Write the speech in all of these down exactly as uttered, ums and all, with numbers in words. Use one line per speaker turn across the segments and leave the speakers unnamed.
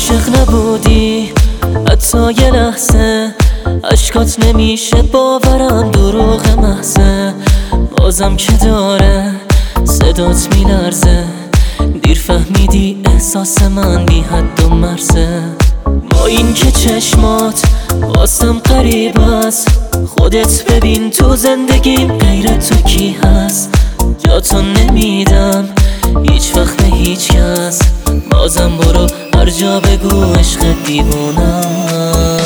عاشق نبودی حتی یه لحظه، عشقات نمیشه باورم دروغ محضه. بازم که داره صدات میلرزه، دیر فهمیدی احساس من بی حد و مرزه. با این که چشمات واسم غریب است، خودت ببین تو زندگیم غیر تو کی هست. جاتو نمیدم هیچ وقت به هیچ کس، بازم برو هر جا بگو عشق دیوونم.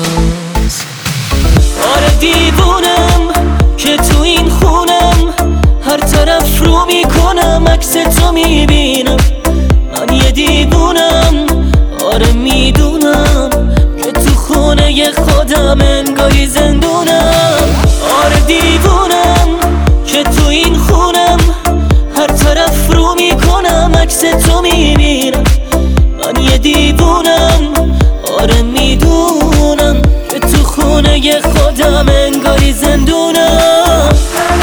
آره دیوونم که تو این خونم، هر طرف رو میکنم عکس تو میبینم. من یه دیوونم، آره میدونم که تو خونه خودم انگاری زندونم. آره دیوونم که تو این خونم، هر طرف رو میکنم عکس تو میبینم. من یه دیوونم، آره میدونم که تو خونه خودم انگاری زندونم.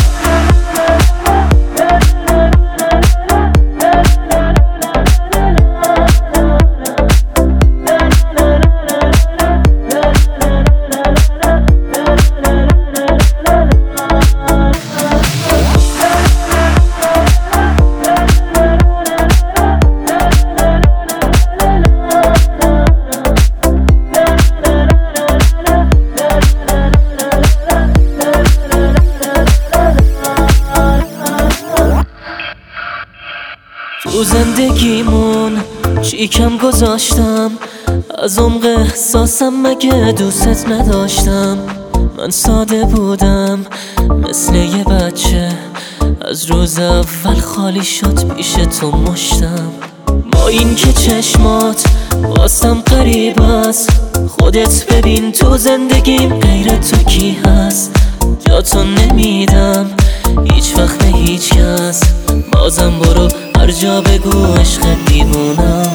تو زندگیمون چی کم گذاشتم، از عمق احساسم مگه دوست نداشتم. من ساده بودم مثل یه بچه، از روز اول خالی شد پیش تو مشتم. با این که چشمات واسم غریب است، خودت ببین تو زندگیم غیر تو کی هست. جاتو نمیدم هیچ وقت به هیچ کس، بازم برو هر جا بگو عشق دیوونم.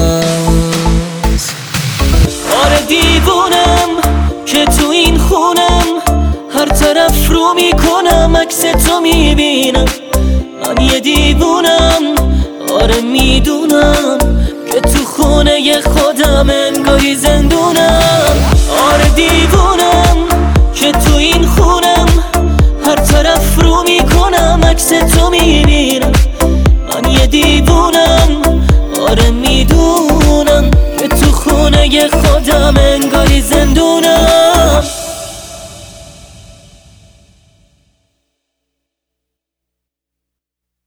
آره دیوونم که تو این خونم، هر طرف رو میکنم عکس تو میبینم. من یه دیوونم، آره میدونم که تو خونه خودم انگاری زندونم. آره دیوونم که تو این خونم، هر طرف رو میکنم عکس تو میبینم. من یه دیوونم، آره میدونم که تو خونه خودم انگاری زندونم.